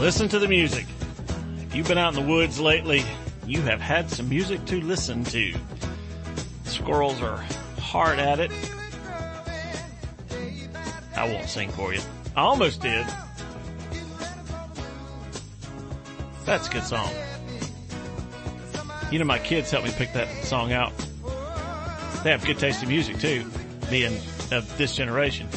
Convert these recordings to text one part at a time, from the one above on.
Listen to the music. If you've been out in the woods lately, you have had some music to listen to. Squirrels are hard at it. I won't sing for you. I almost did. That's a good song. You know, my kids helped me pick that song out. They have good taste in music too, being of this generation.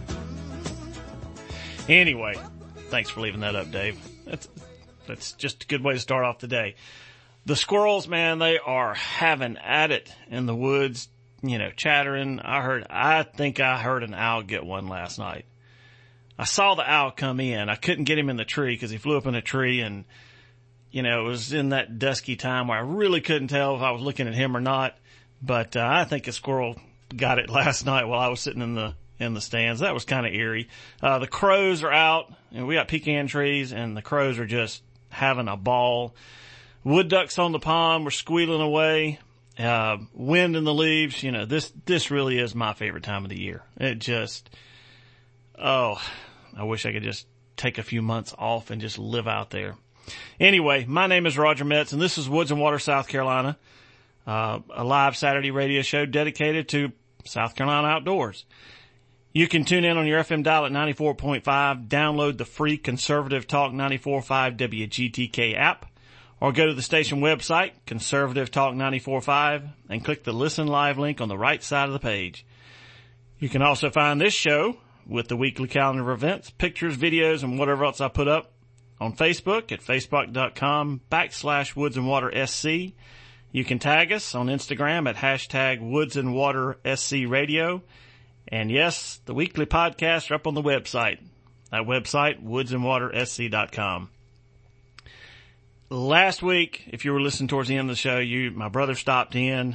Anyway, thanks for leaving that up, Dave. That's just a good way to start off the day. The squirrels, man, they are having at it in the woods, you know, chattering. I think I heard an owl get one last night. I saw the owl come in. I couldn't get him in the tree because he flew up in a tree, and, you know, it was in that dusky time where I really couldn't tell if I was looking at him or not. But I think a squirrel got it last night while I was sitting in the stands. That was kind of eerie. The crows are out, and we got pecan trees, and the crows are just having a ball. Wood ducks on the pond were squealing away. Wind in the leaves. You know, this really is my favorite time of the year. It just, I wish I could just take a few months off and just live out there. Anyway, my name is Roger Metz, and this is Woods and Water, South Carolina. A live Saturday radio show dedicated to South Carolina outdoors. You can tune in on your FM dial at 94.5, download the free Conservative Talk 94.5 WGTK app, or go to the station website, Conservative Talk 94.5, and click the Listen Live link on the right side of the page. You can also find this show with the weekly calendar of events, pictures, videos, and whatever else I put up on Facebook at facebook.com/Woods and Water SC. You can tag us on Instagram at hashtag Woods and Water SC Radio. And yes, the weekly podcasts are up on the website. That website, woodsandwatersc.com. Last week, if you were listening towards the end of the show, my brother stopped in.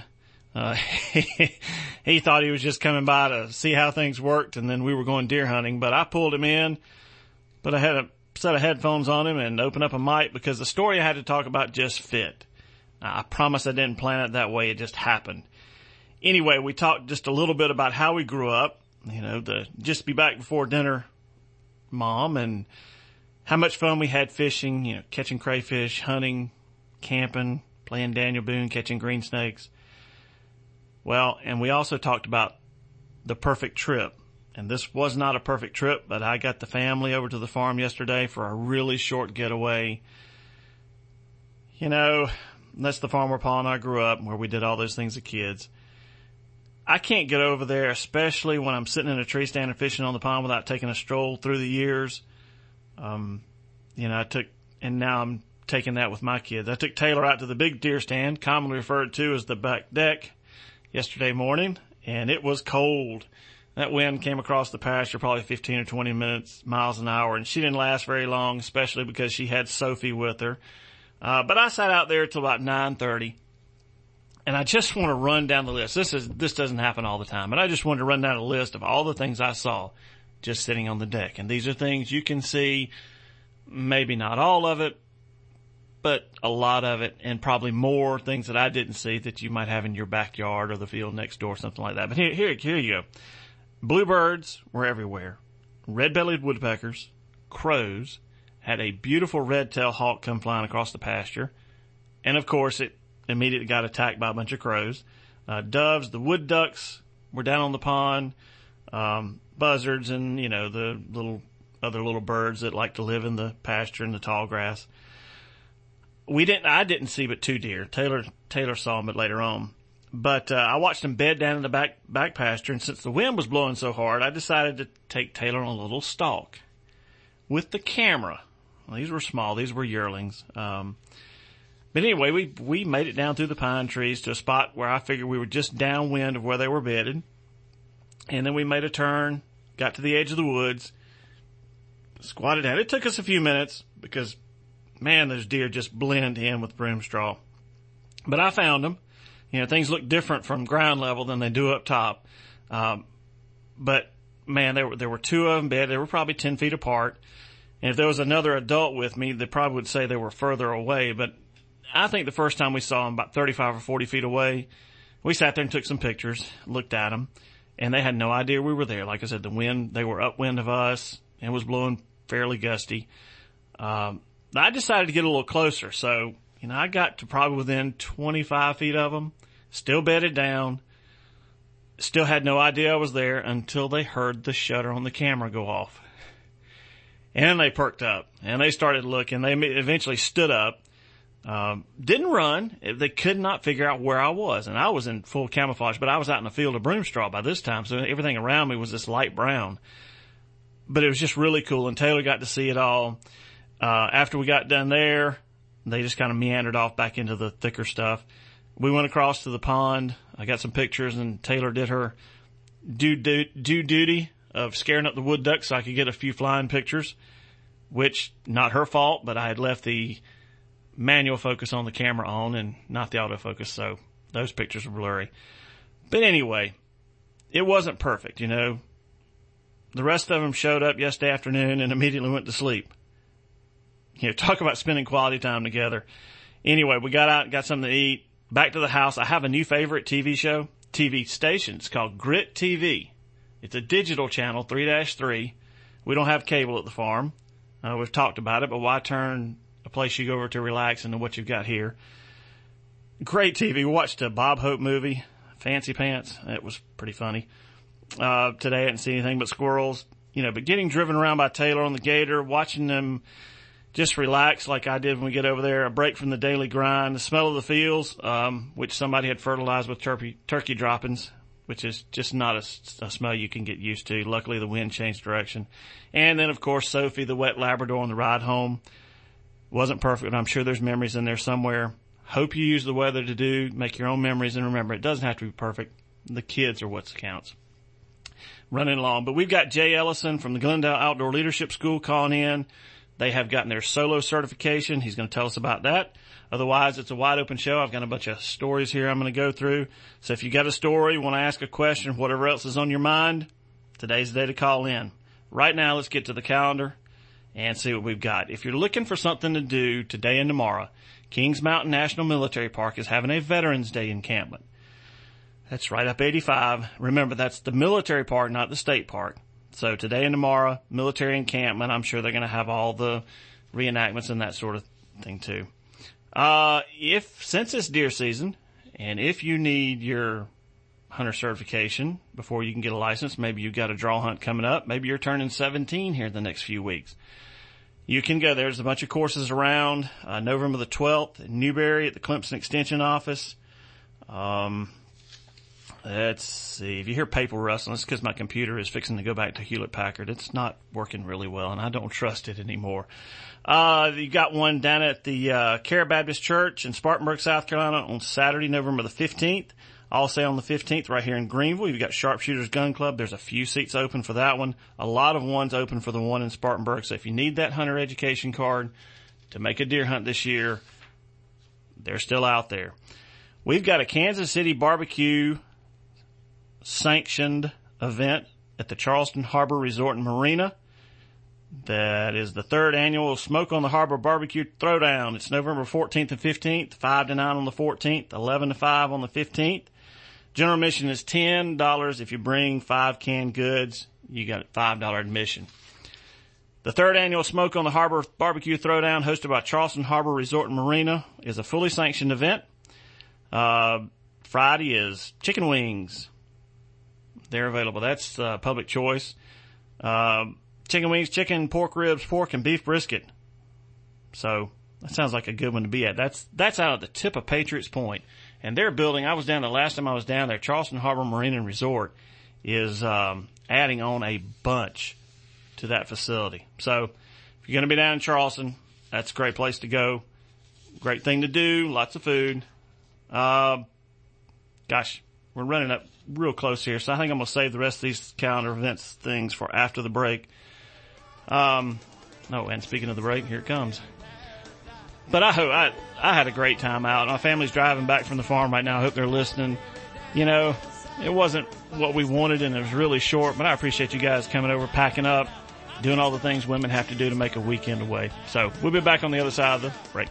He thought he was just coming by to see how things worked, and then we were going deer hunting. But I pulled him in, but I had a set of headphones on him and opened up a mic because the story I had to talk about just fit. I promise I didn't plan it that way. It just happened. Anyway, we talked just a little bit about how we grew up, you know, the just be back before dinner mom, and how much fun we had fishing, you know, catching crayfish, hunting, camping, playing Daniel Boone, catching green snakes. Well, and we also talked about the perfect trip. And this was not a perfect trip, but I got the family over to the farm yesterday for a really short getaway. You know, that's the farm where Paul and I grew up, where we did all those things as kids. I can't get over there, especially when I'm sitting in a tree stand and fishing on the pond without taking a stroll through the years. You know, now I'm taking that with my kids. I took Taylor out to the big deer stand, commonly referred to as the back deck, yesterday morning, and it was cold. That wind came across the pasture probably 15 or 20 miles an hour, and she didn't last very long, especially because she had Sophie with her. But I sat out there till about 9:30, and I just want to run down the list. This doesn't happen all the time, but I just wanted to run down a list of all the things I saw just sitting on the deck. And these are things you can see, maybe not all of it, but a lot of it, and probably more things that I didn't see that you might have in your backyard or the field next door, something like that. But here you go. Bluebirds were everywhere. Red-bellied woodpeckers, crows, had a beautiful red-tailed hawk come flying across the pasture. And, of course, it immediately got attacked by a bunch of crows. Doves, the wood ducks were down on the pond. Buzzards and, you know, the other little birds that like to live in the pasture and the tall grass. I didn't see but 2 deer. Taylor saw them, but later on. But I watched them bed down in the back pasture, and since the wind was blowing so hard, I decided to take Taylor on a little stalk with the camera. Well, these were small. These were yearlings. But anyway, we made it down through the pine trees to a spot where I figured we were just downwind of where they were bedded. And then we made a turn, got to the edge of the woods, squatted down. It took us a few minutes because, man, those deer just blend in with broom straw. But I found them. You know, things look different from ground level than they do up top. But, man, there were 2 of them bedded. They were probably 10 feet apart. And if there was another adult with me, they probably would say they were further away. But I think the first time we saw them, about 35 or 40 feet away, we sat there and took some pictures, looked at them, and they had no idea we were there. Like I said, the wind, they were upwind of us, and it was blowing fairly gusty. I decided to get a little closer. So, I got to probably within 25 feet of them, still bedded down, still had no idea I was there until they heard the shutter on the camera go off. And they perked up and they started looking. They eventually stood up, didn't run. They could not figure out where I was. And I was in full camouflage, but I was out in a field of broom straw by this time. So everything around me was this light brown, but it was just really cool. And Taylor got to see it all. After we got done there, they just kind of meandered off back into the thicker stuff. We went across to the pond. I got some pictures, and Taylor did her due duty of scaring up the wood ducks so I could get a few flying pictures, which, not her fault, but I had left the manual focus on the camera on and not the autofocus, so those pictures were blurry. But anyway, it wasn't perfect, The rest of them showed up yesterday afternoon and immediately went to sleep. Talk about spending quality time together. Anyway, we got out and got something to eat. Back to the house. I have a new favorite TV station. It's called Grit TV. It's a digital channel, 3-3. We don't have cable at the farm. We've talked about it, but why turn a place you go over to relax into what you've got here? Great TV. We watched a Bob Hope movie, Fancy Pants. It was pretty funny. Today I didn't see anything but squirrels. But getting driven around by Taylor on the Gator, watching them just relax like I did when we get over there, a break from the daily grind, the smell of the fields, which somebody had fertilized with turkey droppings, which is just not a smell you can get used to. Luckily, the wind changed direction. And then, of course, Sophie, the wet Labrador, on the ride home. Wasn't perfect, but I'm sure there's memories in there somewhere. Hope you use the weather to make your own memories. And remember, it doesn't have to be perfect. The kids are what counts. Running along. But we've got Jay Ellison from the Glendale Outdoor Leadership School calling in. They have gotten their solo certification. He's going to tell us about that. Otherwise, it's a wide open show. I've got a bunch of stories here I'm going to go through. So if you got a story, want to ask a question, whatever else is on your mind, today's the day to call in. Right now, let's get to the calendar and see what we've got. If you're looking for something to do today and tomorrow, Kings Mountain National Military Park is having a Veterans Day encampment. That's right up 85. Remember, that's the military park, not the state park. So today and tomorrow, military encampment. I'm sure they're going to have all the reenactments and that sort of thing too. Since it's deer season, and if you need your hunter certification before you can get a license, maybe you've got a draw hunt coming up, maybe you're turning 17 here in the next few weeks, you can go there. There's a bunch of courses around, November the 12th in Newberry at the Clemson Extension Office. Let's see. If you hear paper rustling, it's because my computer is fixing to go back to Hewlett Packard. It's not working really well, and I don't trust it anymore. You got one down at the Care Baptist Church in Spartanburg, South Carolina on Saturday, November the 15th. Also on the 15th right here in Greenville, you've got Sharpshooters Gun Club. There's a few seats open for that one. A lot of ones open for the one in Spartanburg. So if you need that hunter education card to make a deer hunt this year, they're still out there. We've got a Kansas City barbecue sanctioned event at the Charleston Harbor Resort and Marina. That is the third annual Smoke on the Harbor Barbecue Throwdown. It's November 14th and 15th, 5 to 9 on the 14th, 11 to 5 on the 15th. General admission is $10. If you bring 5 canned goods, you got a $5 admission. The third annual Smoke on the Harbor Barbecue Throwdown, hosted by Charleston Harbor Resort and Marina, is a fully sanctioned event. Friday is chicken wings. They're available. That's public choice. Chicken wings, chicken, pork ribs, pork, and beef brisket. So that sounds like a good one to be at. That's out at the tip of Patriots Point. And their building, I was down the last time I was down there, Charleston Harbor Marine and Resort is adding on a bunch to that facility. So if you're going to be down in Charleston, that's a great place to go. Great thing to do, lots of food. Gosh, we're running up real close here, so I think I'm going to save the rest of these calendar events things for after the break. And speaking of the break, here it comes. But I hope I had a great time out. My family's driving back from the farm right now. I hope they're listening. It wasn't what we wanted, and it was really short, but I appreciate you guys coming over, packing up, doing all the things women have to do to make a weekend away. So we'll be back on the other side of the break.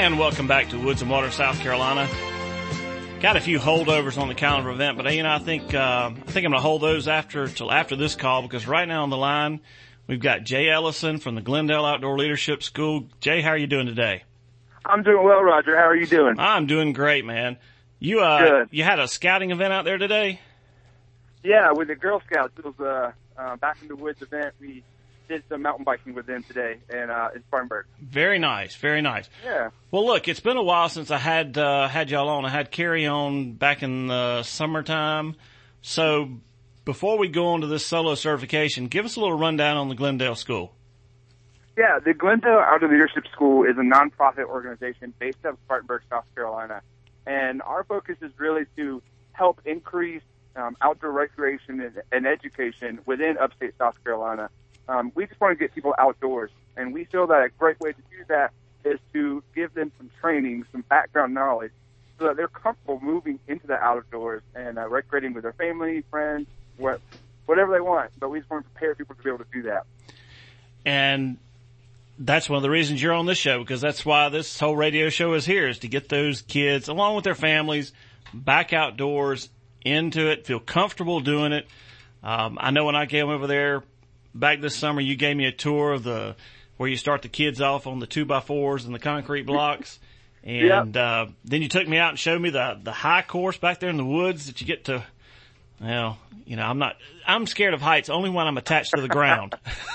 And welcome back to Woods and Water, South Carolina. Got a few holdovers on the calendar event, but I think I'm going to hold those till after this call, because right now on the line we've got Jay Ellison from the Glendale Outdoor Leadership School. Jay, how are you doing today? I'm doing well, Roger. How are you doing? I'm doing great, man. You Good. You had a scouting event out there today? Yeah, with the Girl Scouts. It was Back in the Woods event. We did some mountain biking with them today in Spartanburg. Very nice, very nice. Yeah. Well, look, it's been a while since I had y'all on. I had Carrie on back in the summertime. So before we go on to this solo certification, give us a little rundown on the Glendale School. Yeah, the Glendale Outdoor Leadership School is a nonprofit organization based out of Spartanburg, South Carolina. And our focus is really to help increase outdoor recreation and education within upstate South Carolina. We just want to get people outdoors, and we feel that a great way to do that is to give them some training, some background knowledge, so that they're comfortable moving into the outdoors and recreating with their family, friends, whatever they want. But we just want to prepare people to be able to do that. And that's one of the reasons you're on this show, because that's why this whole radio show is here, is to get those kids, along with their families, back outdoors, into it, feel comfortable doing it. I know when I came over there back this summer, you gave me a tour of where you start the kids off on the 2x4s and the concrete blocks. And, Yep. Then you took me out and showed me the high course back there in the woods that you get to. Well, I'm scared of heights only when I'm attached to the ground.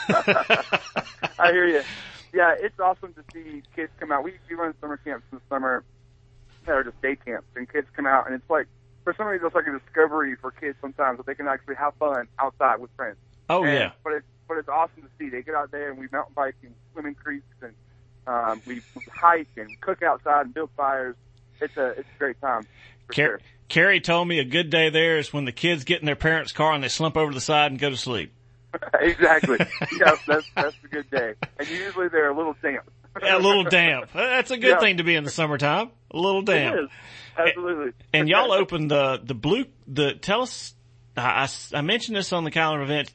I hear you. Yeah, it's awesome to see kids come out. We run summer camps in the summer, or just day camps, and kids come out, and it's like, for some reason, it's like a discovery for kids sometimes that they can actually have fun outside with friends. Oh, yeah. But it's awesome to see. They get out there and we mountain bike and swim in creeks, and we hike and cook outside and build fires. It's a great time. For sure. Carrie told me a good day there is when the kids get in their parents' car and they slump over to the side and go to sleep. Exactly. Yeah, that's a good day. And usually they're a little damp. Yeah, a little damp. That's a good thing to be in the summertime. A little damp. It is. Absolutely. And y'all opened tell us, I mentioned this on the calendar event,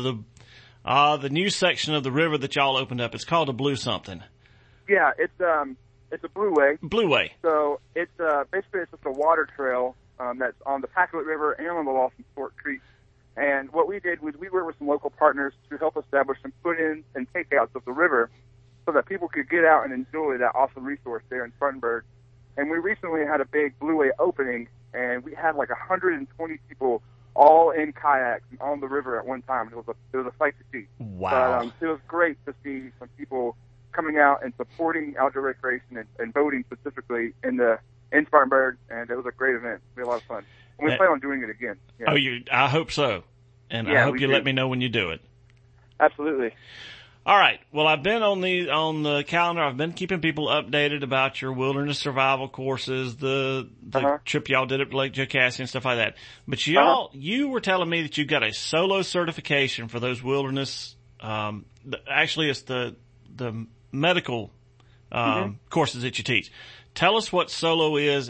the new section of the river that y'all opened up. It's called a Blue something. Yeah, it's a Blueway. Blueway. So it's basically it's just a water trail that's on the Pacolet River and on the Lawson Fort Creek. And what we did was we worked with some local partners to help establish some put-ins and takeouts of the river so that people could get out and enjoy that awesome resource there in Spartanburg. And we recently had a big Blueway opening, and we had like 120 people all in kayaks and on the river at one time. It was a sight to see. Wow. But, it was great to see some people coming out and supporting outdoor recreation and boating specifically in Spartanburg, and it was a great event. We had a lot of fun. And we plan on doing it again. Yeah. Oh, I hope so. And Yeah, I hope you let me know when you do it. Absolutely. All right. Well, I've been on the calendar. I've been keeping people updated about your wilderness survival courses, the trip y'all did at Lake Jocassee and stuff like that. But you were telling me that you got a solo certification for those wilderness. Actually, it's the medical courses that you teach. Tell us what solo is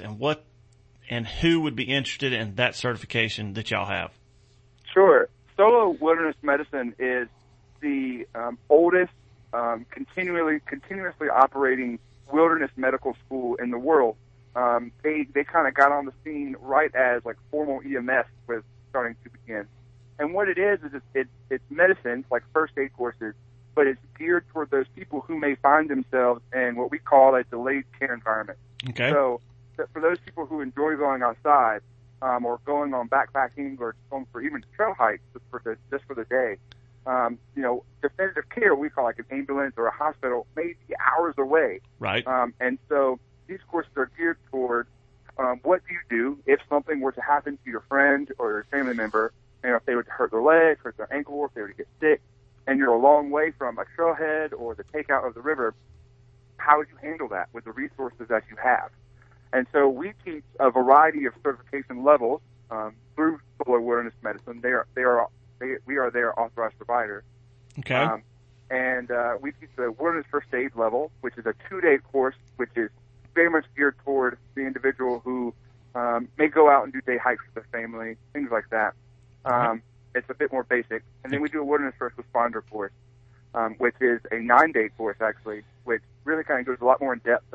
and who would be interested in that certification that y'all have. Sure. Solo Wilderness Medicine is the oldest continuously operating wilderness medical school in the world. They kind of got on the scene right as like formal EMS was starting to begin. And what it is it's medicine, like first aid courses, but it's geared toward those people who may find themselves in what we call a delayed care environment. Okay. So for those people who enjoy going outside, or going on backpacking or going for even trail hikes just for the day, definitive care we call like an ambulance or a hospital may be hours away. Right. And so these courses are geared toward what do you do if something were to happen to your friend or your family member, if they were to hurt their leg, hurt their ankle, or if they were to get sick, and you're a long way from a trailhead or the takeout of the river, how would you handle that with the resources that you have? And so we teach a variety of certification levels through Solo Wilderness Medicine. We are their authorized provider. Okay. And we teach the Wilderness First Aid level, which is a 2-day course, which is very much geared toward the individual who may go out and do day hikes with their family, things like that. It's a bit more basic. And then we do a Wilderness First Responder course, which is a 9-day course, actually, which really kind of goes a lot more in depth of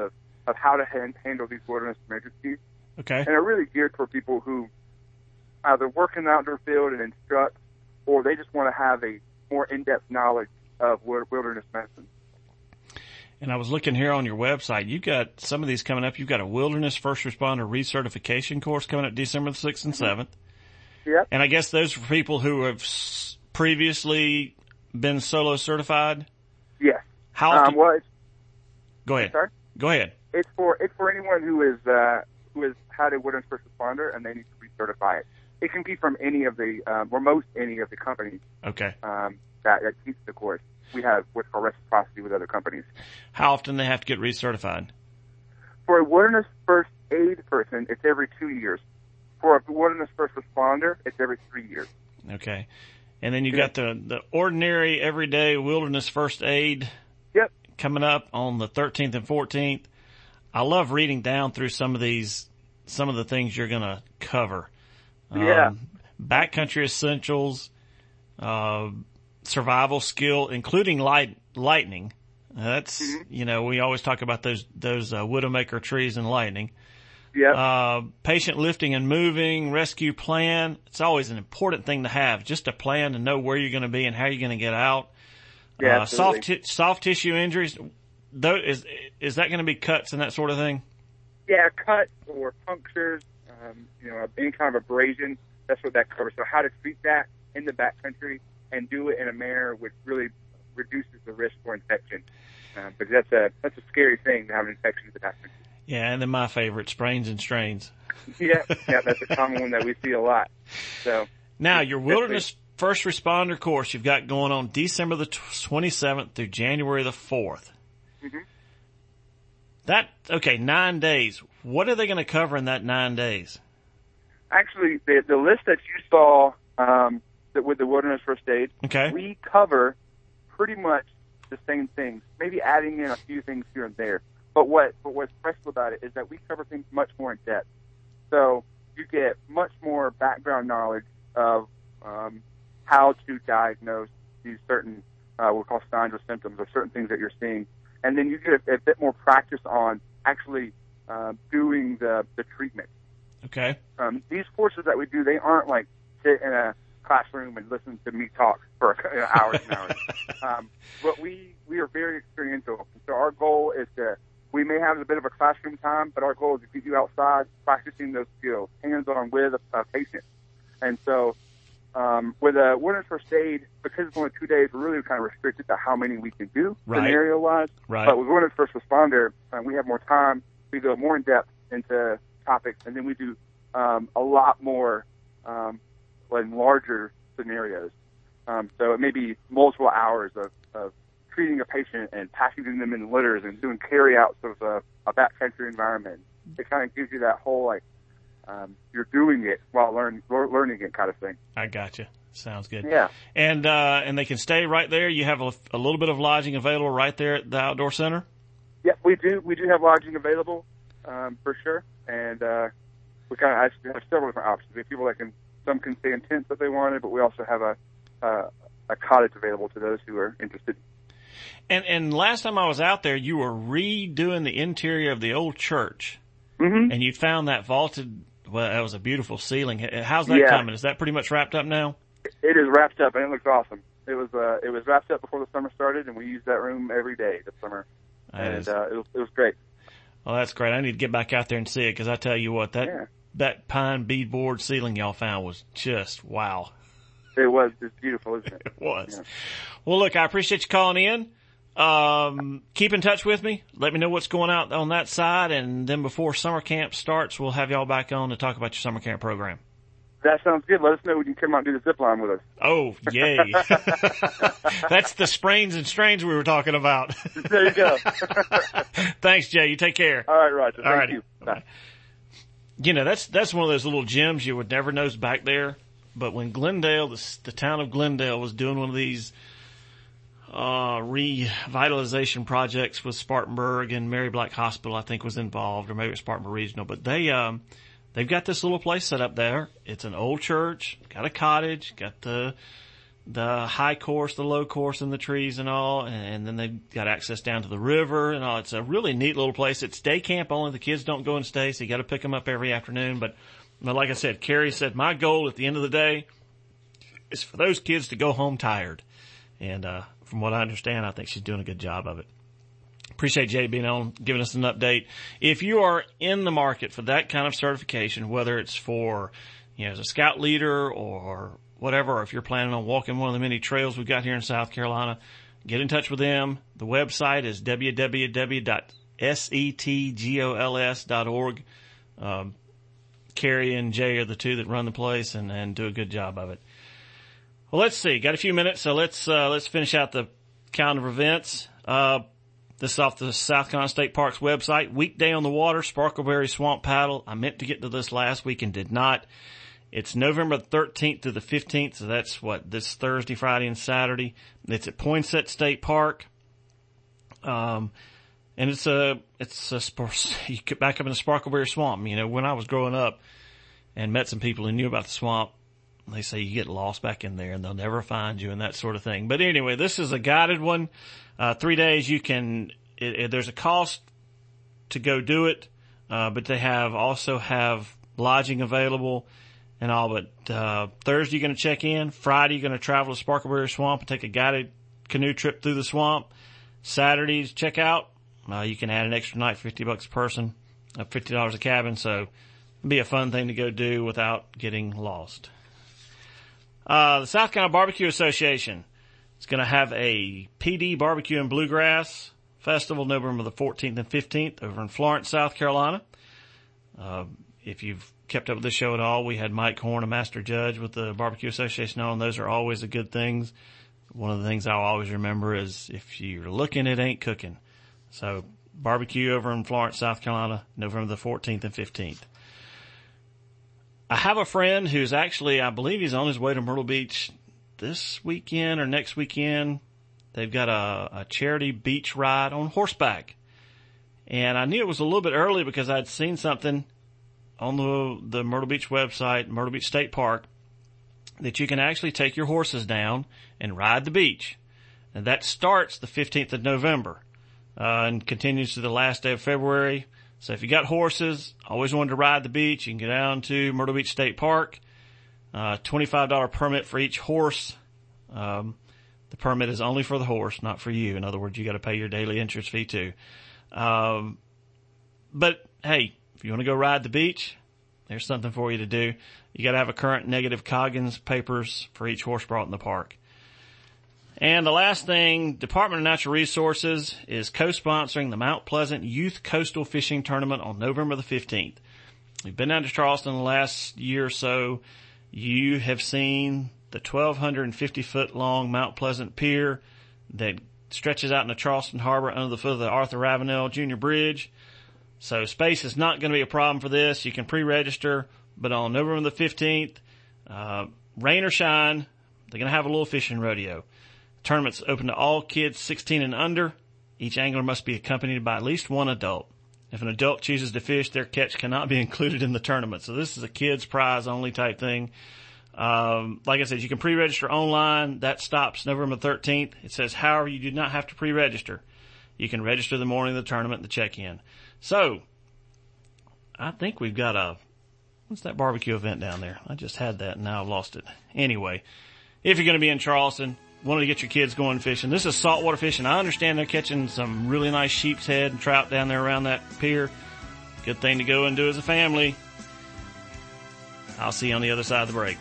of how to handle these wilderness emergencies. Okay. And they're really geared for people who either work in the outdoor field and instruct, or they just want to have a more in-depth knowledge of wilderness medicine. And I was looking here on your website. You've got some of these coming up. You've got a Wilderness First Responder Recertification course coming up December the 6th and 7th. Yep. And I guess those are for people who have previously been solo certified? Yes. How often? Go ahead. Sorry? Go ahead. It's for anyone who has had a wilderness first responder and they need to recertify it. It can be from any of the or most any of the companies. Okay. That teach the course. We have what's called reciprocity with other companies. How often they have to get recertified? For a wilderness first aid person, it's every 2 years. For a wilderness first responder, it's every 3 years. Okay. And then you got the ordinary everyday wilderness first aid. Yep. Coming up on the 13th and 14th. I love reading down through some of the things you're going to cover. Yeah. Backcountry essentials, survival skill, including lightning. That's, we always talk about those Widowmaker trees and lightning. Yep. Patient lifting and moving, rescue plan. It's always an important thing to have, just a plan to know where you're going to be and how you're going to get out. Yeah, soft tissue injuries. Is that going to be cuts and that sort of thing? Yeah, cuts or punctures, any kind of abrasion. That's what that covers. So how to treat that in the backcountry and do it in a manner which really reduces the risk for infection. Because that's a scary thing to have an infection in the backcountry. Yeah, and then my favorite, sprains and strains. Yeah, that's a common one that we see a lot. So now, your Wilderness First Responder course you've got going on December the 27th through January the 4th. Mm-hmm. 9 days. What are they going to cover in that 9 days? Actually, the list that you saw with the Wilderness First Aid, we cover pretty much the same things, maybe adding in a few things here and there. But what's special about it is that we cover things much more in depth. So you get much more background knowledge of how to diagnose these certain we'll call signs or symptoms or certain things that you're seeing. And then you get a bit more practice on actually doing the treatment. Okay. These courses that we do, they aren't like sit in a classroom and listen to me talk for hours and hours. But we are very experiential. So our goal is we may have a bit of a classroom time, but our goal is to keep you outside practicing those skills, hands-on with a patient. And so with a Wilderness First Aid, because it's only 2 days, we're really kind of restricted to how many we can do scenario-wise. Right. But with Wilderness First Responder, we have more time. We go more in-depth into topics, and then we do a lot more in larger scenarios. So it may be multiple hours of treating a patient and packaging them in litters and doing carry-outs of a backcountry environment. It kind of gives you that whole, you're doing it while learning it kind of thing. I gotcha. Sounds good. Yeah. And they can stay right there. You have a little bit of lodging available right there at the Outdoor Center? Yeah, we do. We do have lodging available, for sure. And we kind of have several different options. We have people some can stay in tents if they wanted, but we also have a cottage available to those who are interested. And last time I was out there, you were redoing the interior of the old church. Mm-hmm. And you found that vaulted, that was a beautiful ceiling. How's that coming? Is that pretty much wrapped up now? It is wrapped up, and it looks awesome. It was wrapped up before the summer started, and we used that room every day this summer. It was great. Well, that's great. I need to get back out there and see it, because I tell you what, that pine beadboard ceiling y'all found was just wow. It was. It's beautiful, isn't it? It was. Yeah. Well, look, I appreciate you calling in. Keep in touch with me. Let me know what's going on on that side, and then before summer camp starts, we'll have y'all back on to talk about your summer camp program. That sounds good. Let us know when you come out and do the zip line with us. Oh, yay. That's the sprains and strains we were talking about. There you go. Thanks, Jay. You take care. All right, Roger. Thank you. Bye. That's one of those little gems you would never know back there. But when Glendale, the town of Glendale, was doing one of these revitalization projects with Spartanburg, and Mary Black Hospital, I think, was involved, or maybe it was Spartanburg Regional, but they've got this little place set up there. It's an old church, got a cottage, got the the high course, the low course, and the trees and all. And then they've got access down to the river and all. It's a really neat little place. It's day camp only. The kids don't go and stay, so you got to pick them up every afternoon. But like I said, Carrie said, my goal at the end of the day is for those kids to go home tired. And from what I understand, I think she's doing a good job of it. Appreciate Jay being on, giving us an update. If you are in the market for that kind of certification, whether it's for, as a scout leader or whatever, or if you're planning on walking one of the many trails we've got here in South Carolina, get in touch with them. The website is www.setgols.org. Carrie and Jay are the two that run the place and do a good job of it. Well, let's see. Got a few minutes, so let's finish out the calendar of events. This is off the South Carolina State Parks website. Weekday on the water, Sparkleberry Swamp Paddle. I meant to get to this last week and did not. It's November 13th through the 15th, so that's this Thursday, Friday, and Saturday. It's at Poinsett State Park. And you get back up in the Sparkleberry Swamp. When I was growing up and met some people who knew about the swamp, they say you get lost back in there and they'll never find you and that sort of thing. But anyway, this is a guided one. 3 days there's a cost to go do it, but they also have lodging available and all. But, Thursday you're going to check in. Friday you're going to travel to Sparkleberry Swamp and take a guided canoe trip through the swamp. Saturday's check out. You can add an extra night, $50 a person, $50 a cabin. So it'll be a fun thing to go do without getting lost. The South Carolina Barbecue Association is going to have a PD Barbecue and Bluegrass Festival November the 14th and 15th over in Florence, South Carolina. If you've kept up with this show at all, we had Mike Horn, a master judge with the Barbecue Association on. Those are always the good things. One of the things I'll always remember is if you're looking, it ain't cooking. So barbecue over in Florence, South Carolina, November the 14th and 15th. I have a friend who's actually, I believe he's on his way to Myrtle Beach this weekend or next weekend. They've got a charity beach ride on horseback. And I knew it was a little bit early because I'd seen something on the Myrtle Beach website, Myrtle Beach State Park, that you can actually take your horses down and ride the beach. And that starts the 15th of November, and continues to the last day of February. So if you got horses, always wanted to ride the beach, you can go down to Myrtle Beach State Park. $25 permit for each horse. The permit is only for the horse, not for you. In other words, you got to pay your daily entrance fee too. But hey, if you want to go ride the beach, there's something for you to do. You got to have a current negative Coggins papers for each horse brought in the park. And the last thing, Department of Natural Resources is co-sponsoring the Mount Pleasant Youth Coastal Fishing Tournament on November the 15th. We've been down to Charleston the last year or so. You have seen the 1,250-foot long Mount Pleasant Pier that stretches out into Charleston Harbor under the foot of the Arthur Ravenel Jr. Bridge. So space is not going to be a problem for this. You can pre-register, but on November the 15th, rain or shine, they're going to have a little fishing rodeo. Tournament's open to all kids 16 and under. Each angler must be accompanied by at least one adult. If an adult chooses to fish, their catch cannot be included in the tournament. So this is a kids prize only type thing. Like I said, you can pre-register online. That stops November 13th. It says, however, you do not have to pre-register. You can register the morning of the tournament, the check-in. So I think we've got what's that barbecue event down there? I just had that and now I've lost it. Anyway, if you're going to be in Charleston, wanted to get your kids going fishing. This is saltwater fishing. I understand they're catching some really nice sheep's head and trout down there around that pier. Good thing to go and do as a family. I'll see you on the other side of the break.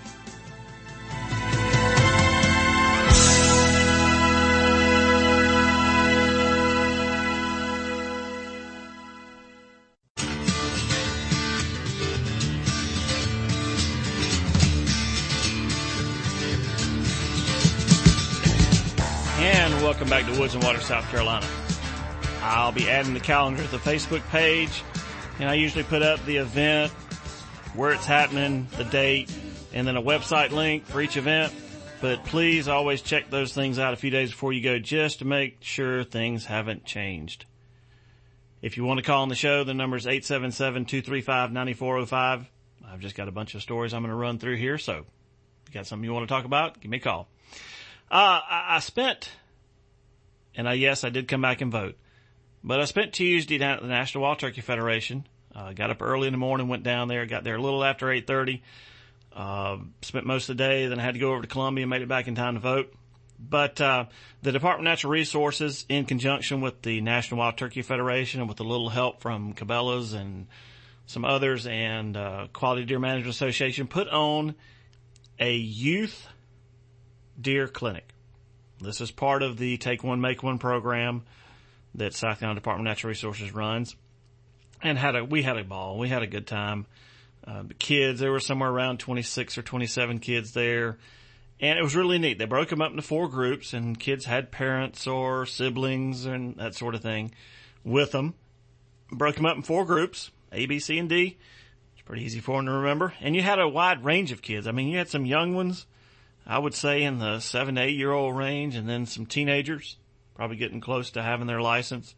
Welcome back to Woods and Water, South Carolina. I'll be adding the calendar to the Facebook page, and I usually put up the event, where it's happening, the date, and then a website link for each event. But please always check those things out a few days before you go, just to make sure things haven't changed. If you want to call on the show, the number is 877-235-9405. I've just got a bunch of stories I'm going to run through here, so if you got something you want to talk about, give me a call. I spent, and yes, I did come back and vote, but I spent Tuesday down at the National Wild Turkey Federation. Got up early in the morning, went down there, got there a little after 8:30. Spent most of the day, then I had to go over to Columbia and made it back in time to vote. But the Department of Natural Resources, in conjunction with the National Wild Turkey Federation and with a little help from Cabela's and some others and Quality Deer Management Association, put on a youth deer clinic. This is part of the Take One, Make One program that South Carolina Department of Natural Resources runs. And we had a ball. We had a good time. The kids, there were somewhere around 26 or 27 kids there. And it was really neat. They broke them up into 4 groups, and kids had parents or siblings and that sort of thing with them. Broke them up in 4 groups, A, B, C, and D. It's pretty easy for them to remember. And you had a wide range of kids. I mean, you had some young ones, I would say in the 7 to 8-year-old range, and then some teenagers, probably getting close to having their license.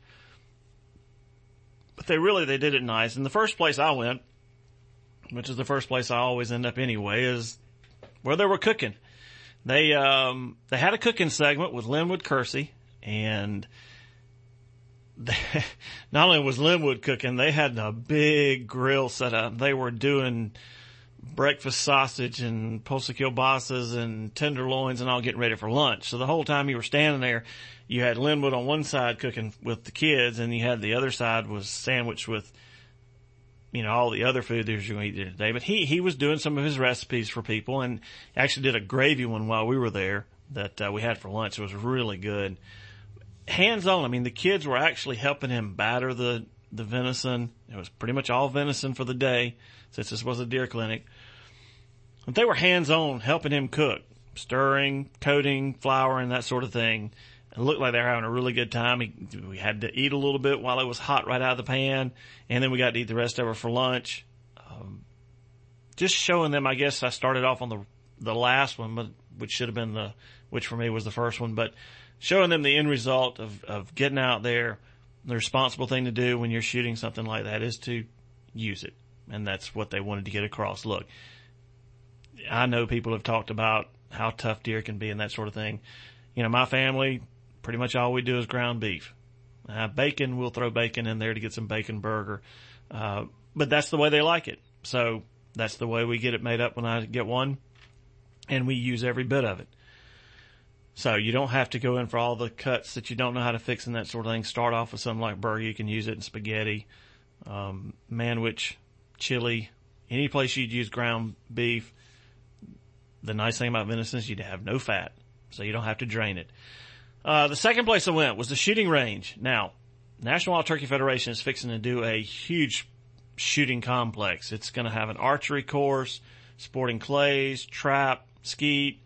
But they did it nice. And the first place I went, which is the first place I always end up anyway, is where they were cooking. They had a cooking segment with Linwood Kersey, and not only was Linwood cooking, they had a big grill set up. They were doing breakfast sausage and pulse kielbasa's and tenderloins and all getting ready for lunch. So the whole time you were standing there, you had Linwood on one side cooking with the kids, and you had the other side was sandwiched with, all the other food that you're going to eat today. But he was doing some of his recipes for people, and actually did a gravy one while we were there that we had for lunch. It was really good. Hands-on. I mean, the kids were actually helping him batter the venison. It was pretty much all venison for the day, since this was a deer clinic. But they were hands-on helping him cook, stirring, coating, flouring, that sort of thing. It looked like they were having a really good time. We had to eat a little bit while it was hot right out of the pan, and then we got to eat the rest of it for lunch. Just showing them, I guess I started off on the last one, which should have been which for me was the first one, but showing them the end result of getting out there. The responsible thing to do when you're shooting something like that is to use it. And that's what they wanted to get across. Look, I know people have talked about how tough deer can be and that sort of thing. My family, pretty much all we do is ground beef. Bacon, we'll throw bacon in there to get some bacon burger. But that's the way they like it. So that's the way we get it made up when I get one. And we use every bit of it. So you don't have to go in for all the cuts that you don't know how to fix and that sort of thing. Start off with something like burger. You can use it in spaghetti, manwich, chili, any place you'd use ground beef. The nice thing about venison is you'd have no fat, so you don't have to drain it. The second place I went was the shooting range. Now, National Wild Turkey Federation is fixing to do a huge shooting complex. It's going to have an archery course, sporting clays, trap, skeet.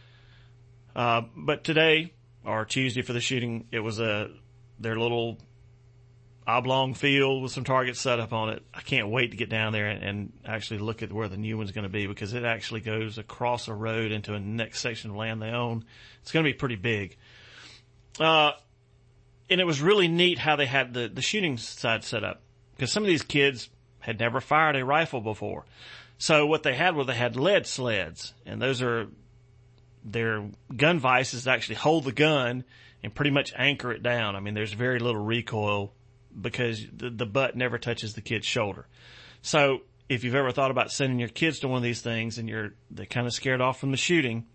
But today, or Tuesday for the shooting, it was their little oblong field with some targets set up on it. I can't wait to get down there and actually look at where the new one's going to be, because it actually goes across a road into a next section of land they own. It's going to be pretty big. And it was really neat how they had the shooting side set up, because some of these kids had never fired a rifle before. So what they had lead sleds, and those are their gun vices that actually hold the gun and pretty much anchor it down. I mean, there's very little recoil because the butt never touches the kid's shoulder. So if you've ever thought about sending your kids to one of these things and they're kind of scared off from the shooting,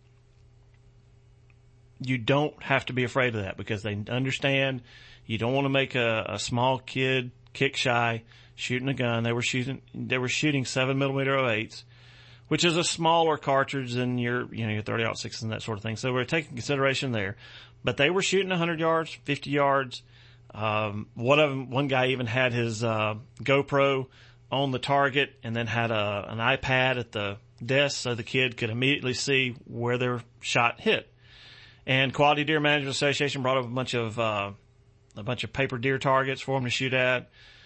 you don't have to be afraid of that, because they understand you don't want to make a small kid kick shy shooting a gun. They were shooting 7mm 08s, which is a smaller cartridge than your 30-06 and that sort of thing. So we're taking consideration there. But they were shooting 100 yards, 50 yards. One guy even had his GoPro on the target and then had an iPad at the desk so the kid could immediately see where their shot hit. And Quality Deer Management Association brought up a bunch of paper deer targets for them to shoot at.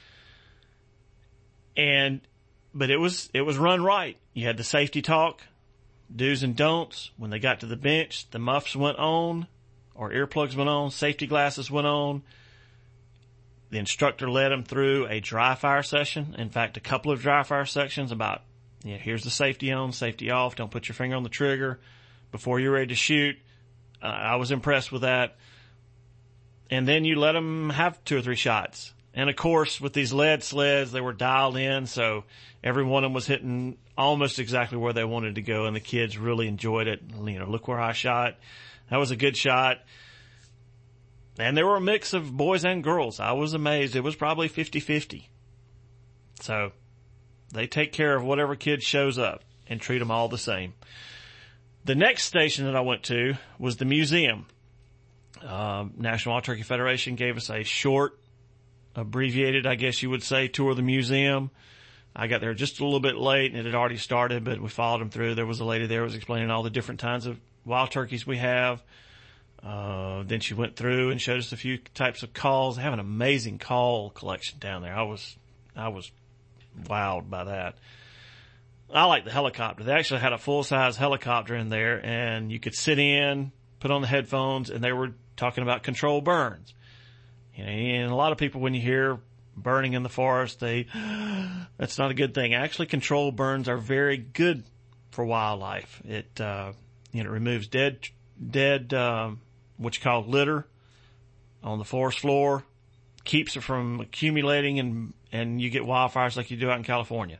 But it was run right. You had the safety talk, do's and don'ts. When they got to the bench, the muffs went on, or earplugs went on, safety glasses went on. The instructor led them through a dry fire session. In fact, a couple of dry fire sections about, here's the safety on, safety off. Don't put your finger on the trigger before you're ready to shoot. I was impressed with that. And then you let them have 2 or 3 shots. And of course, with these lead sleds, they were dialed in, so every one of them was hitting almost exactly where they wanted to go, and the kids really enjoyed it. You know, look where I shot. That was a good shot. And there were a mix of boys and girls. I was amazed. It was probably 50-50. So they take care of whatever kid shows up and treat them all the same. The next station that I went to was the museum. National Wild Turkey Federation gave us a short, abbreviated, I guess you would say, tour of the museum. I got there just a little bit late and it had already started, but we followed them through. There was a lady there who was explaining all the different kinds of wild turkeys we have. Then she went through and showed us a few types of calls. They have an amazing call collection down there. I was wowed by that. I like the helicopter. They actually had a full-size helicopter in there, and you could sit in, put on the headphones, and they were talking about controlled burns. And a lot of people, when you hear burning in the forest, that's not a good thing. Actually, controlled burns are very good for wildlife. It removes dead, what you call litter on the forest floor, keeps it from accumulating, and you get wildfires like you do out in California.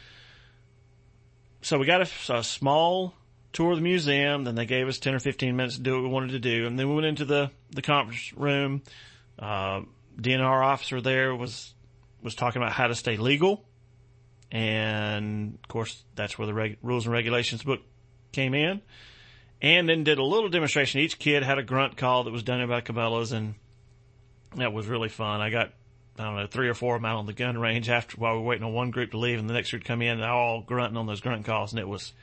So we got a small tour of the museum. Then they gave us 10 or 15 minutes to do what we wanted to do. And then we went into the conference room. DNR officer there was talking about how to stay legal. And of course, that's where the rules and regulations book came in. And then did a little demonstration. Each kid had a grunt call that was done by Cabela's, and that was really fun. I got, 3 or 4 of them out on the gun range while we were waiting on one group to leave, and the next group come in, and they're all grunting on those grunt calls, and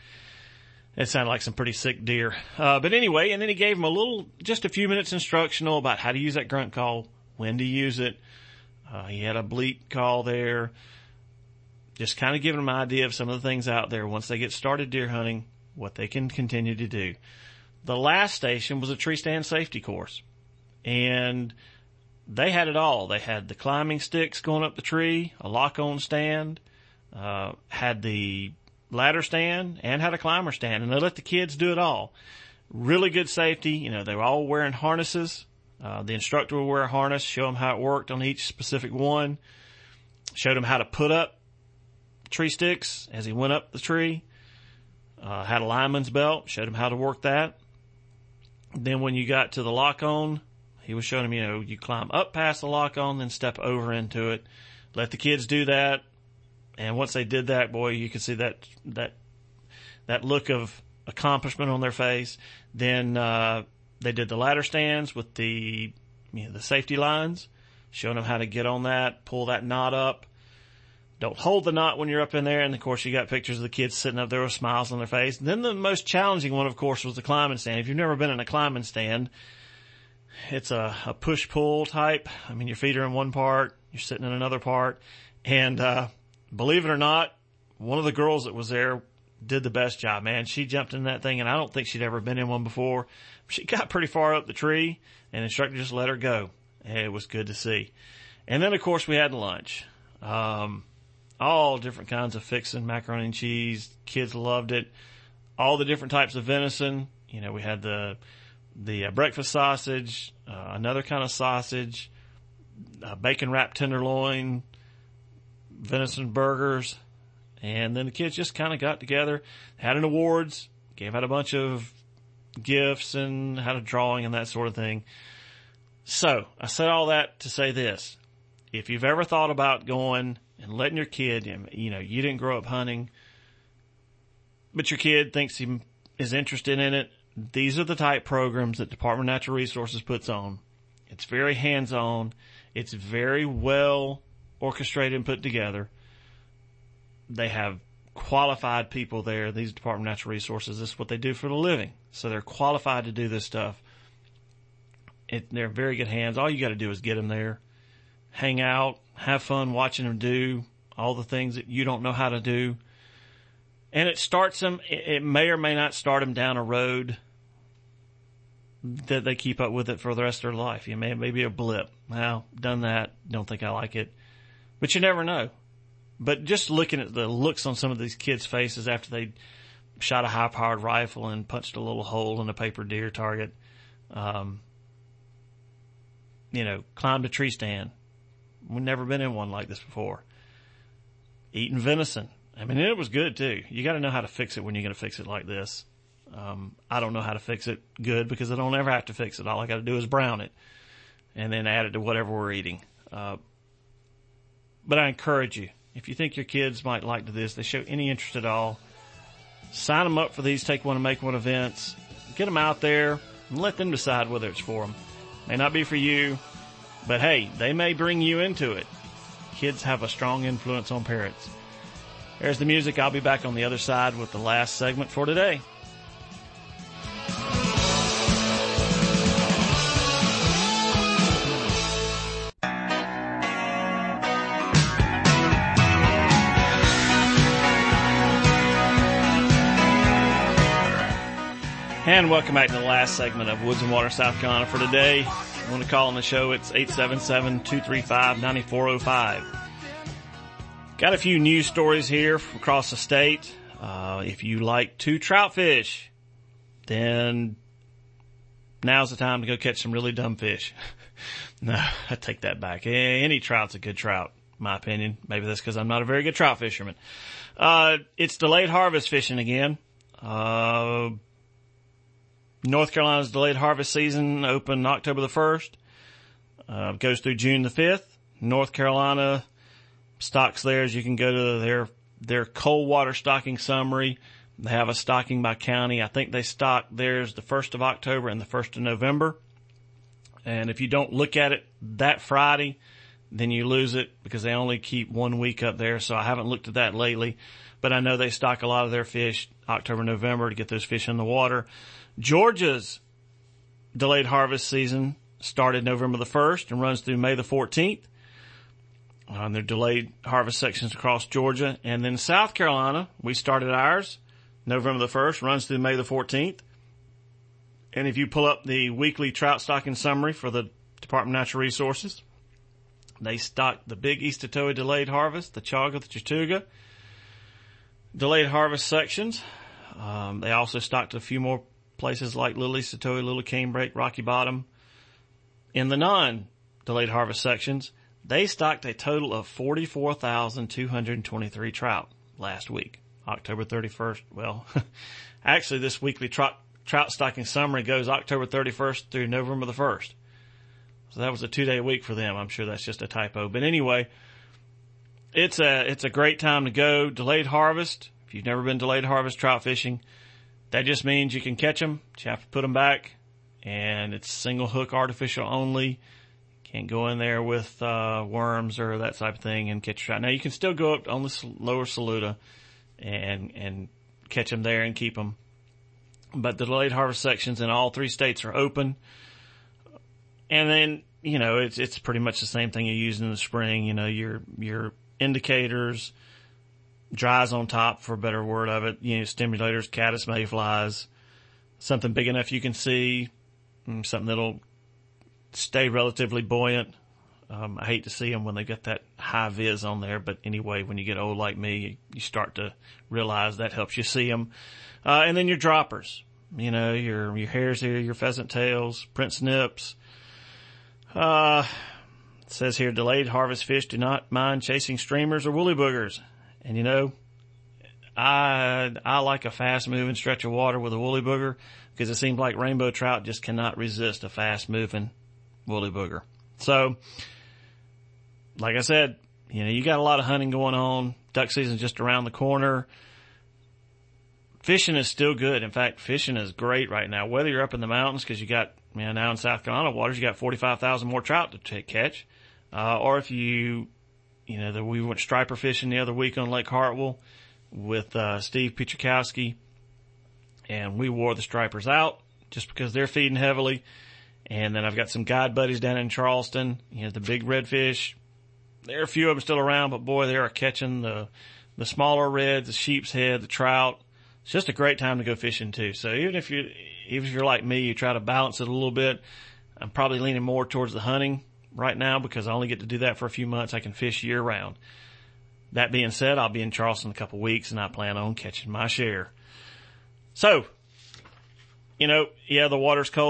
it sounded like some pretty sick deer. But anyway, and then he gave them just a few minutes instructional about how to use that grunt call, when to use it. He had a bleat call there. Just kind of giving them an idea of some of the things out there once they get started deer hunting, what they can continue to do. The last station was a tree stand safety course, and they had it all. They had the climbing sticks going up the tree, a lock-on stand, had the ladder stand, and had a climber stand, and they let the kids do it all. Really good safety. They were all wearing harnesses. The instructor would wear a harness, show them how it worked on each specific one, showed them how to put up tree sticks as he went up the tree, had a lineman's belt, showed them how to work that. Then when you got to the lock-on, he was showing them, you climb up past the lock-on, then step over into it. Let the kids do that. And once they did that, boy, you could see that look of accomplishment on their face. Then they did the ladder stands with the safety lines, showing them how to get on that, pull that knot up. Don't hold the knot when you're up in there. And of course, you got pictures of the kids sitting up there with smiles on their face. And then the most challenging one, of course, was the climbing stand. If you've never been in a climbing stand, it's a push-pull type. Your feet are in one part, you're sitting in another part. And believe it or not, one of the girls that was there did the best job, man. She jumped in that thing, and I don't think she'd ever been in one before. She got pretty far up the tree, and the instructor just let her go. It was good to see. And then, of course, we had lunch. All different kinds of fixing, macaroni and cheese. Kids loved it. All the different types of venison. We had the breakfast sausage, another kind of sausage, bacon wrapped tenderloin, venison burgers. And then the kids just kind of got together, had an awards, gave out a bunch of gifts, and had a drawing and that sort of thing. So I said all that to say this. If you've ever thought about going and letting your kid, you didn't grow up hunting, but your kid thinks he is interested in it, these are the type programs that Department of Natural Resources puts on. It's very hands-on. It's very well orchestrated and put together. They have qualified people there. These Department of Natural Resources, this is what they do for a living. So they're qualified to do this stuff. They're very good hands. All you got to do is get them there, hang out, have fun watching them do all the things that you don't know how to do. And it starts them, it may or may not start them down a road that they keep up with it for the rest of their life. Maybe a blip. Well, done that. Don't think I like it. But you never know. But just looking at the looks on some of these kids' faces after they shot a high-powered rifle and punched a little hole in a paper deer target, Climbed a tree stand. We've never been in one like this before. Eating venison. I mean, it was good too. You got to know how to fix it when you're going to fix it like this. I don't know how to fix it good because I don't ever have to fix it. All I got to do is brown it and then add it to whatever we're eating. But I encourage you, if you think your kids might like this, they show any interest at all, sign them up for these Take One and Make One events. Get them out there and let them decide whether it's for them. May not be for you, but hey, they may bring you into it. Kids have a strong influence on parents. There's the music. I'll be back on the other side with the last segment for today. And welcome back to the last segment of Woods and Water, South Carolina for today. If you want to call on the show, it's 877-235-9405. Got a few news stories here from across the state. If you like to trout fish, then now's the time to go catch some really dumb fish. No, I take that back. Any trout's a good trout, in my opinion. Maybe that's because I'm not a very good trout fisherman. It's delayed harvest fishing again. North Carolina's delayed harvest season opened October the 1st. Goes through June the 5th. North Carolina stocks theirs. You can go to their cold water stocking summary. They have a stocking by county. I think they stock theirs the 1st of October and the 1st of November. And if you don't look at it that Friday, then you lose it because they only keep 1 week up there. So I haven't looked at that lately, but I know they stock a lot of their fish October, November to get those fish in the water. Georgia's delayed harvest season started November the 1st and runs through May the 14th. On their delayed harvest sections across Georgia. And then South Carolina, we started ours November the 1st, runs through May the 14th. And if you pull up the weekly trout stocking summary for the Department of Natural Resources, they stock the Big East Otoe delayed harvest, the Chaga, the Chattooga delayed harvest sections. They also stocked a few more places like Little East Otoe, Little Canebrake, Rocky Bottom. In the non-delayed harvest sections, they stocked a total of 44,223 trout last week, October 31st. Well, actually this weekly trout stocking summary goes October 31st through November the 1st. So that was a 2-day week for them. I'm sure that's just a typo. But anyway, it's a great time to go. Delayed harvest. If you've never been delayed harvest trout fishing, that just means you can catch them. But you have to put them back, and it's single hook artificial only. Can't go in there with worms or that type of thing and catch a trout. Now you can still go up on the lower Saluda and catch them there and keep them. But the delayed harvest sections in all 3 states are open. And then, it's pretty much the same thing you use in the spring. Your indicators, dries on top for a better word of it, stimulators, caddis, mayflies, something big enough you can see, something that'll stay relatively buoyant. I hate to see them when they get that high vis on there, but anyway, when you get old like me, you start to realize that helps you see them. And then your droppers, your hares here, your pheasant tails, Prince nips. It says here, delayed harvest fish do not mind chasing streamers or woolly boogers. And I like a fast moving stretch of water with a woolly booger because it seems like rainbow trout just cannot resist a fast moving woolly booger. So, like I said, you got a lot of hunting going on. Duck season's just around the corner. Fishing is still good. In fact, fishing is great right now. Whether you're up in the mountains because you got, now in South Carolina waters, you got 45,000 more trout to catch. Or if we went striper fishing the other week on Lake Hartwell with Steve Pietrzakowski, and we wore the stripers out just because they're feeding heavily. And then I've got some guide buddies down in Charleston, the big redfish. There are a few of them still around, but boy, they are catching the smaller reds, the sheep's head, the trout. It's just a great time to go fishing too. So even if you're like me, you try to balance it a little bit. I'm probably leaning more towards the hunting right now because I only get to do that for a few months. I can fish year round. That being said, I'll be in Charleston in a couple of weeks and I plan on catching my share. So, the water's cold,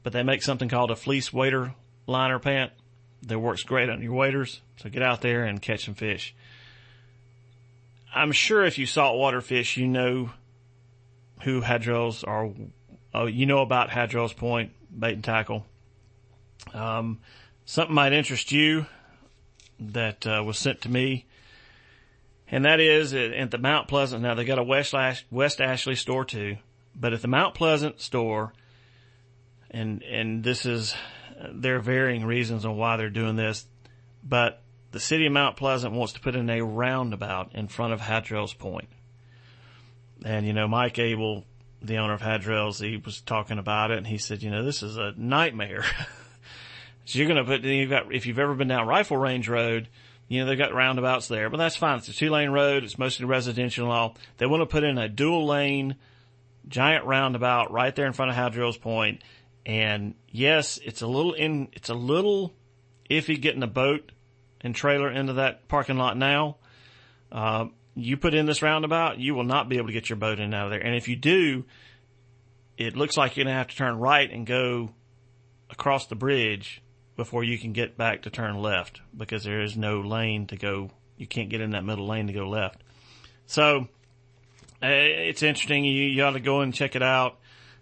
but they make something called a fleece wader liner pant that works great on your waders. So get out there and catch some fish. I'm sure if you saltwater fish, you know who Hadrell's are. You know about Hadrell's Point Bait and Tackle. Something might interest you that was sent to me, and that is at the Mount Pleasant. Now they got a West Ashley store too, but at the Mount Pleasant store, and this is, there are varying reasons on why they're doing this, but the city of Mount Pleasant wants to put in a roundabout in front of Hadrell's Point. And, Mike Abel, the owner of Hadrell's, he was talking about it, and he said, this is a nightmare. So you're going to put, if you've ever been down Rifle Range Road, they've got roundabouts there, but that's fine. It's a 2-lane road. It's mostly residential and all. They want to put in a dual lane giant roundabout right there in front of Hadrell's Point. And yes, it's a little iffy getting a boat and trailer into that parking lot now. You put in this roundabout, you will not be able to get your boat in and out of there. And if you do, it looks like you're going to have to turn right and go across the bridge before you can get back to turn left, because there is no lane to go. You can't get in that middle lane to go left. So it's interesting. You ought to go and check it out.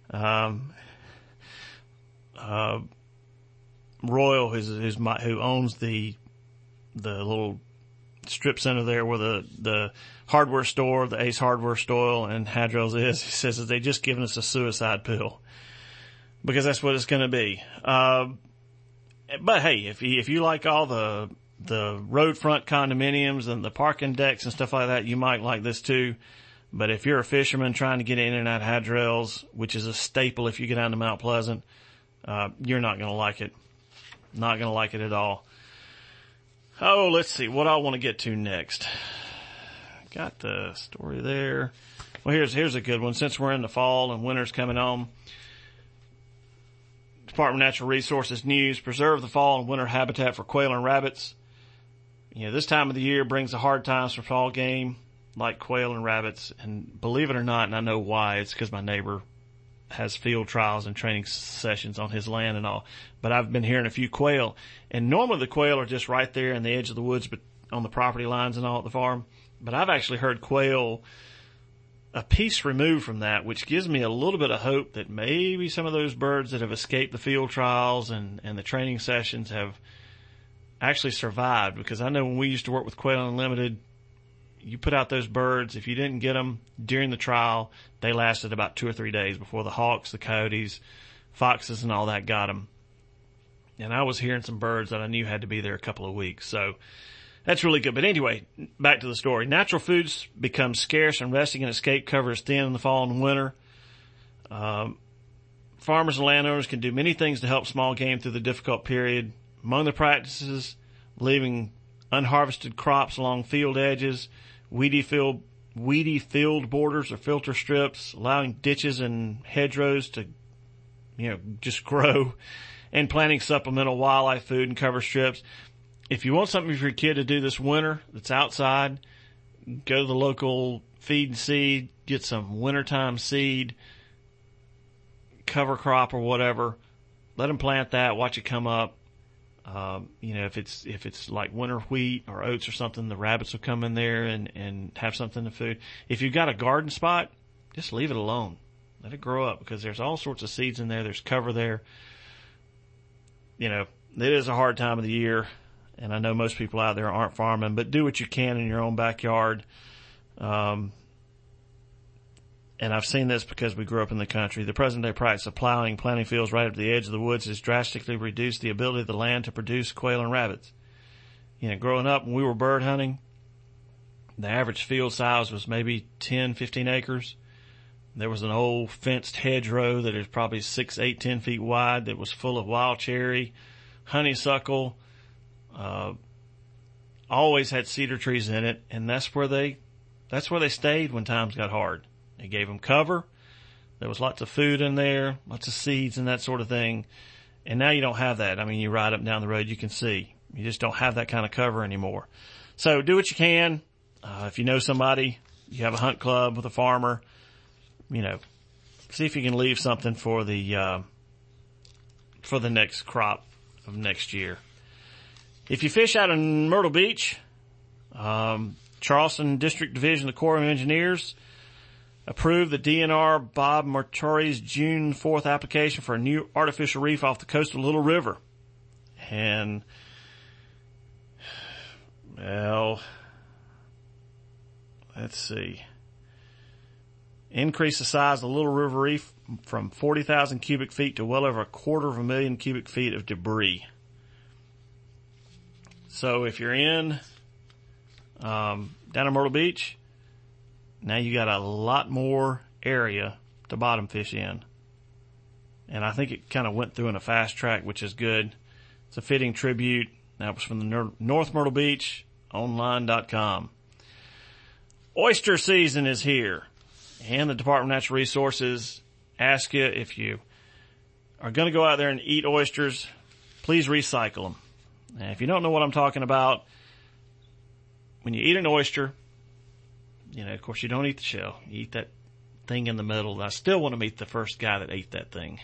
Royal, who owns the little strip center there where the hardware store, the Ace Hardware store and Hadrell's is, he says that they just given us a suicide pill, because that's what it's going to be. But hey, if you like all the road front condominiums and the parking decks and stuff like that, you might like this too. But if you're a fisherman trying to get in and out of Hadrell's, which is a staple if you get down to Mount Pleasant, you're not going to like it. Not going to like it at all. Oh, let's see what I want to get to next. Got the story there. Well, here's a good one. Since we're in the fall and winter's coming on, Department of Natural Resources news: preserve the fall and winter habitat for quail and rabbits. This time of the year brings the hard times for fall game like quail and rabbits. And believe it or not, and I know why, it's because my neighbor has field trials and training sessions on his land and all. But I've been hearing a few quail, and normally the quail are just right there in the edge of the woods, but on the property lines and all at the farm. But I've actually heard quail a piece removed from that, which gives me a little bit of hope that maybe some of those birds that have escaped the field trials and the training sessions have actually survived. Because I know when we used to work with Quail Unlimited, you put out those birds, if you didn't get them during the trial, they lasted about 2 or 3 days before the hawks, the coyotes, foxes, and all that got them. And I was hearing some birds that I knew had to be there a couple of weeks. So that's really good. But anyway, back to the story. Natural foods become scarce and resting and escape cover is thin in the fall and winter. Farmers and landowners can do many things to help small game through the difficult period. Among the practices, leaving unharvested crops along field edges, weedy field borders or filter strips, allowing ditches and hedgerows to, just grow, and planting supplemental wildlife food and cover strips. If you want something for your kid to do this winter that's outside, go to the local feed and seed, get some wintertime seed, cover crop or whatever. Let them plant that, watch it come up. If it's like winter wheat or oats or something, the rabbits will come in there and have something to food. If you've got a garden spot, just leave it alone. Let it grow up, because there's all sorts of seeds in there. There's cover there. It is a hard time of the year, and I know most people out there aren't farming, but do what you can in your own backyard. And I've seen this because we grew up in the country. The present-day practice of planting fields right up to the edge of the woods has drastically reduced the ability of the land to produce quail and rabbits. Growing up, when we were bird hunting, the average field size was maybe 10, 15 acres. There was an old fenced hedgerow that is probably 6, 8, 10 feet wide that was full of wild cherry, honeysuckle, always had cedar trees in it, and that's where they stayed when times got hard. They gave them cover. There was lots of food in there, lots of seeds and that sort of thing. And now you don't have that. I mean, you ride up and down the road, you can see. You just don't have that kind of cover anymore. So do what you can. If you know somebody, you have a hunt club with a farmer, see if you can leave something for the for the next crop of next year. If you fish out in Myrtle Beach, Charleston District Division of the Corps of Engineers approved the DNR Bob Martori's June 4th application for a new artificial reef off the coast of Little River. And, well, let's see. Increase the size of the Little River Reef from 40,000 cubic feet to well over 250,000 cubic feet of debris. So if you're in down in Myrtle Beach, now you got a lot more area to bottom fish in. And I think it kind of went through in a fast track, which is good. It's a fitting tribute. That was from the North Myrtle Beach online.com. Oyster season is here. And the Department of Natural Resources ask you, if you are going to go out there and eat oysters, please recycle them. Now, if you don't know what I'm talking about, when you eat an oyster, of course you don't eat the shell. You eat that thing in the middle. I still want to meet the first guy that ate that thing.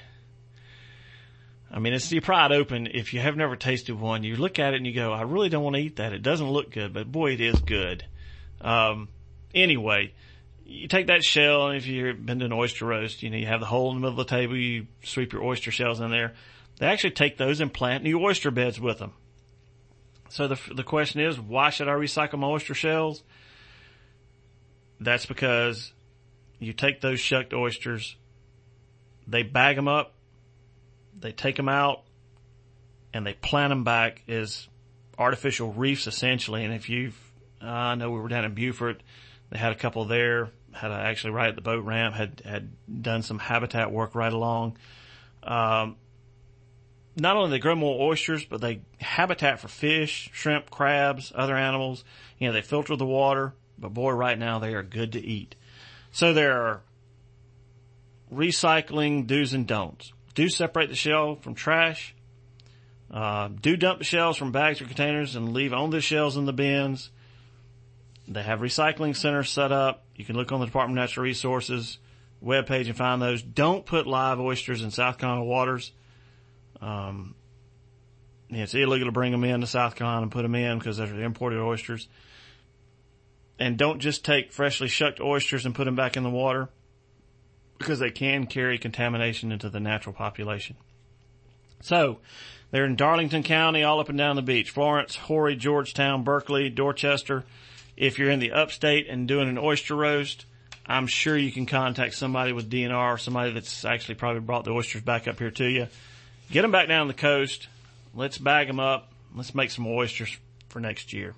I mean, you pry it open. If you have never tasted one, you look at it and you go, I really don't want to eat that. It doesn't look good, but boy, it is good. Anyway, you take that shell, and if you've been to an oyster roast, you have the hole in the middle of the table, you sweep your oyster shells in there. They actually take those and plant new oyster beds with them. So the question is, why should I recycle my oyster shells? That's because you take those shucked oysters, they bag them up, they take them out, and they plant them back as artificial reefs, essentially. And if I know we were down in Beaufort, they had a couple there, had actually right at the boat ramp, had done some habitat work right along. Not only they grow more oysters, but they habitat for fish, shrimp, crabs, other animals. They filter the water, but boy, right now they are good to eat. So there are recycling do's and don'ts. Do separate the shell from trash. Do dump the shells from bags or containers and leave only the shells in the bins. They have recycling centers set up. You can look on the Department of Natural Resources webpage and find those. Don't put live oysters in South Carolina waters. It's illegal to bring them into South Carolina and put them in because they're imported oysters. And don't just take freshly shucked oysters and put them back in the water, because they can carry contamination into the natural population. So, they're in Darlington County, all up and down the beach. Florence, Horry, Georgetown, Berkeley, Dorchester. If you're in the upstate and doing an oyster roast, I'm sure you can contact somebody with DNR, or somebody that's actually probably brought the oysters back up here to you. Get them back down the coast. Let's bag them up. Let's make some oysters for next year.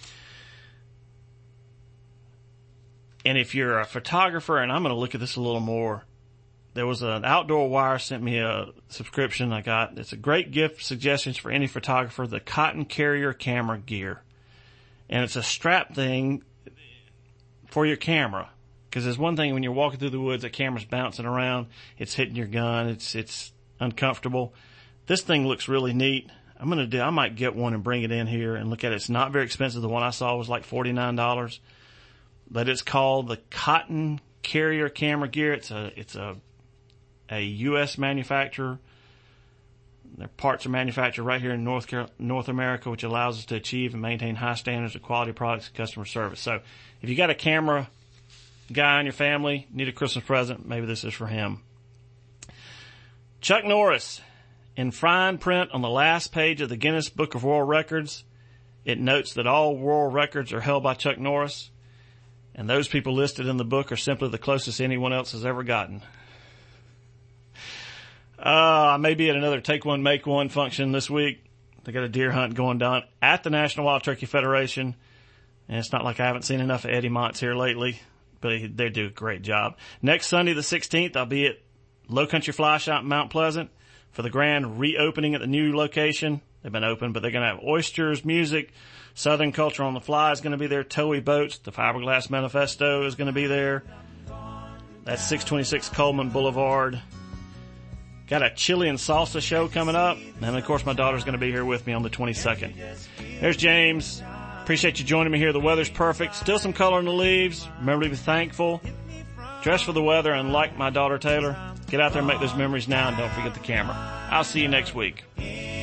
And if you're a photographer, and I'm going to look at this a little more, there was an Outdoor Wire sent me a subscription I got. It's a great gift suggestions for any photographer, the Cotton Carrier Camera Gear. And it's a strap thing for your camera. Because there's one thing when you're walking through the woods, the camera's bouncing around, it's hitting your gun, it's uncomfortable. This thing looks really neat. I might get one and bring it in here and look at it. It's not very expensive. The one I saw was like $49. But it's called the Cotton Carrier Camera Gear. It's a U.S. manufacturer. Their parts are manufactured right here in North America, which allows us to achieve and maintain high standards of quality products and customer service. So if you got a camera guy in your family, need a Christmas present, maybe this is for him. Chuck Norris, in fine print on the last page of the Guinness Book of World Records, it notes that all world records are held by Chuck Norris, and those people listed in the book are simply the closest anyone else has ever gotten. I may be at another Take One, Make One function this week. They got a deer hunt going down at the National Wild Turkey Federation. And it's not like I haven't seen enough of Eddie Montz here lately, but they do a great job. Next Sunday, the 16th, I'll be at Low Country Fly Shop in Mount Pleasant for the grand reopening at the new location. They've been open, but they're going to have oysters, music, Southern Culture on the Fly is going to be there, Towie Boats, the Fiberglass Manifesto is going to be there. That's 626 Coleman Boulevard. Got a chili and salsa show coming up. And, of course, my daughter's going to be here with me on the 22nd. There's James. Appreciate you joining me here. The weather's perfect. Still some color in the leaves. Remember to be thankful. Dress for the weather and like my daughter Taylor. Get out there and make those memories now, and don't forget the camera. I'll see you next week.